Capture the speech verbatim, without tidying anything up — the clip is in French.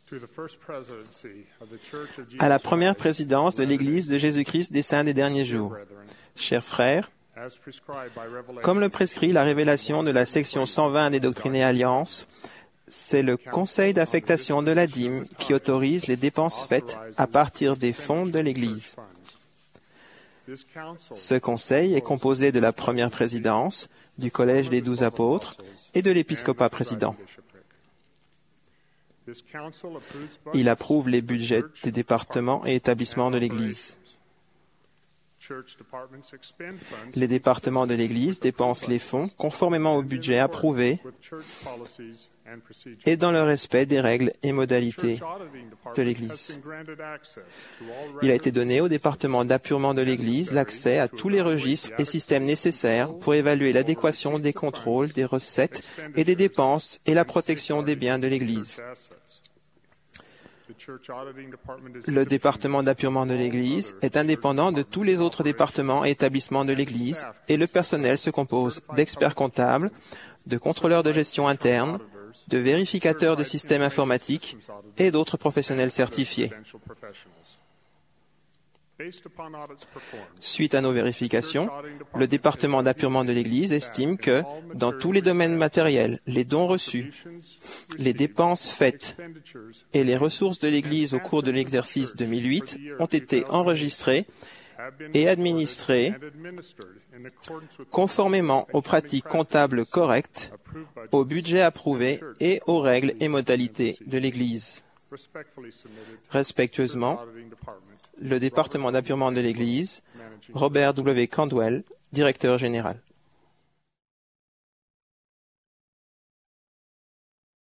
À la première présidence de l'Église de Jésus-Christ des Saints des Derniers Jours. Chers frères, comme le prescrit la révélation de la section cent vingt des Doctrines et Alliances, c'est le Conseil d'affectation de la dîme qui autorise les dépenses faites à partir des fonds de l'Église. Ce conseil est composé de la première présidence, du Collège des douze apôtres et de l'épiscopat président. Il approuve les budgets des départements et établissements de l'Église. Les départements de l'Église dépensent les fonds conformément au budget approuvé et dans le respect des règles et modalités de l'Église. Il a été donné au département d'appurement de l'Église l'accès à tous les registres et systèmes nécessaires pour évaluer l'adéquation des contrôles, des recettes et des dépenses et la protection des biens de l'Église. Le département d'appurement de l'Église est indépendant de tous les autres départements et établissements de l'Église et le personnel se compose d'experts comptables, de contrôleurs de gestion interne, de vérificateurs de systèmes informatiques et d'autres professionnels certifiés. Suite à nos vérifications, le département d'appurement de l'Église estime que, dans tous les domaines matériels, les dons reçus, les dépenses faites et les ressources de l'Église au cours de l'exercice deux mille huit ont été enregistrés et administrés conformément aux pratiques comptables correctes, au budget approuvé et aux règles et modalités de l'Église. Respectueusement, le département d'appurement de l'Église, Robert W. Candwell, directeur général.